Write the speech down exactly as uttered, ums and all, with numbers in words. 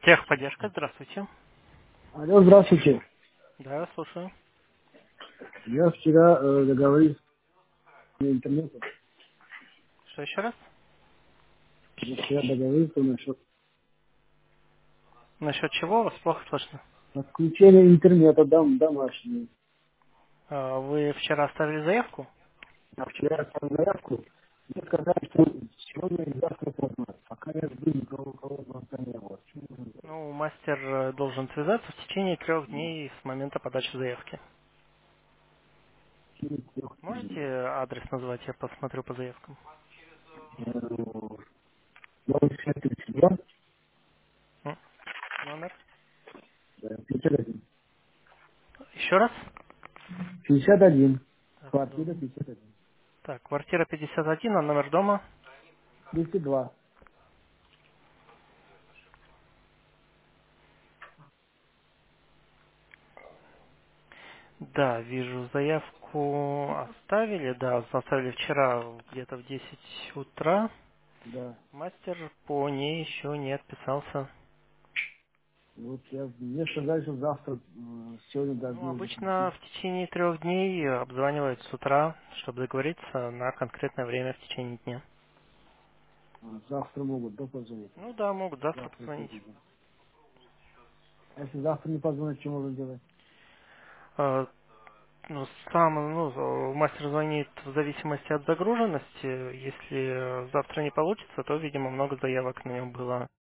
Техподдержка, здравствуйте. Алло, здравствуйте. Да, слушаю. Я вчера э, договорился на интернете. Что еще раз? Я вчера договорился насчет Насчет чего вас плохо слышно? подключения интернета дом, домашнего. А, Вы вчера оставили заявку? А вчера я оставил заявку. Мне сказали, что сегодня и завтра поздно. Пока я жду никого, кого звонка не было. Что нужно делать? Ну, мастер э, должен связаться в течение трех дней с момента подачи заявки. Через трех Можете дней. адрес назвать, я посмотрю по заявкам. ноль шесть тридцать два, М, Номер? да, пятьдесят один. Еще раз? пятьдесят один. Так, Квартира дом. пятьдесят один. Так, квартира пятьдесят один, а номер дома? тридцать два. Да, вижу, заявку оставили, да, оставили вчера где-то в десять утра. Да. Мастер по ней еще не отписался. Вот я, мне сказали, что завтра, э, сегодня Ну, должны уже обычно прийти. в течение трех дней обзванивают с утра, чтобы договориться на конкретное время в течение дня. А, завтра могут, да, позвонить? Ну да, могут завтра Завтра позвонить. тоже, да. А если завтра не позвонить, что можно делать? Э, Ну, сам, ну, э, мастер звонит в зависимости от загруженности. Если э, завтра не получится, то, видимо, много заявок на нем было